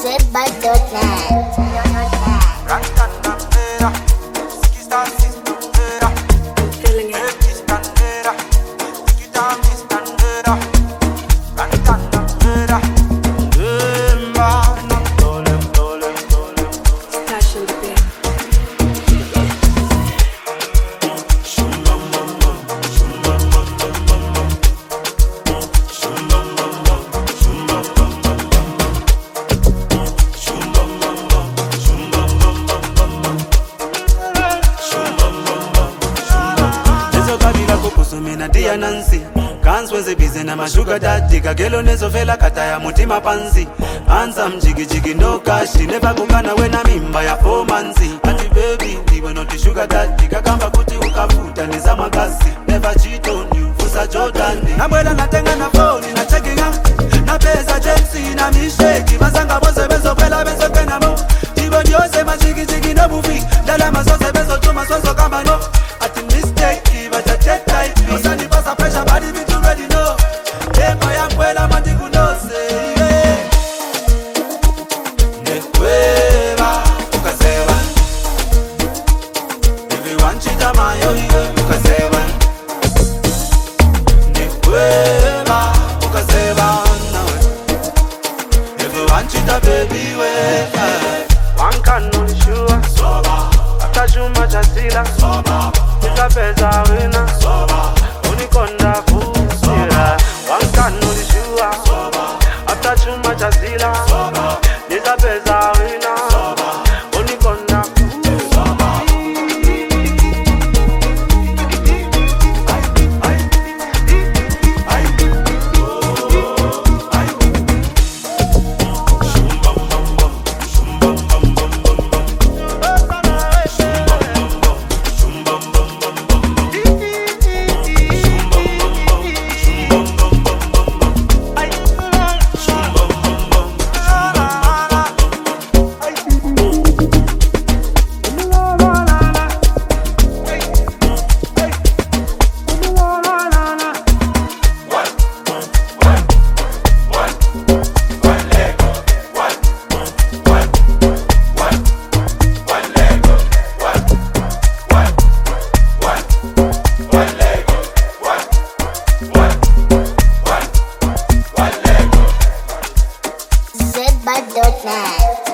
Nancy Kans weze bize na mashuga daddy Kagelo nezo fela kata ya mutima panzi Anza mjigi jigi no cash Never kukana wena mimba ya 4 months Ati baby, niwe noti sugar daddy Kakamba kuti ukafuta niza magasi Never cheat on you, fusa Jordan Nabwela natenga na phone, na checking up Na pesa Chelsea, na misheki Masanga bose bezo kwela bezo kena mo Jibo diose majigi jigi no movie Dala masose bezo chuma soso kama no Ati mistake, but I check tight Osani pasa pressure, body be too ready no Tempo ya mkwela mandiku no say Nekweba, ukasewa Everyone chita mayo ukasewa Nekweba, ukasewa Everyone chita baby we One can no sure Soba Atachuma chasila Soba Nika pesa wina Soba Unikonda kusira Wankanu lishua Soba Atachuma chasila Soba Nika pesa wina Soba Unikonda kusira Zedbud.net